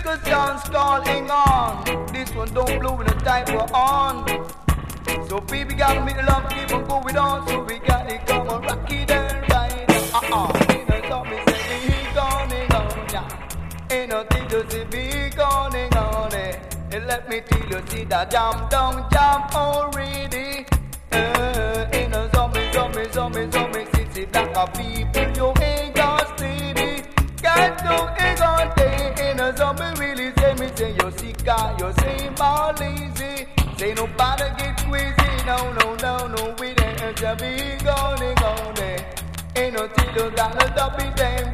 little sounds calling on. This one don't blow in the type we're on. So baby gotta make the love keep on going on. So we gotta come on, rock it and ride. You know, so me say we going on, yeah. Ain't nothing to see, we going on, eh. And let me tell you, see that jump down, jump already. Ain't no zombie, see black of people, you ain't got steady. Got no egg on day, ain't no zombie really say me, say you sick, you say more lazy. Say nobody get crazy, no, we ain't just be going on there. Ain't no till you got to stop it, them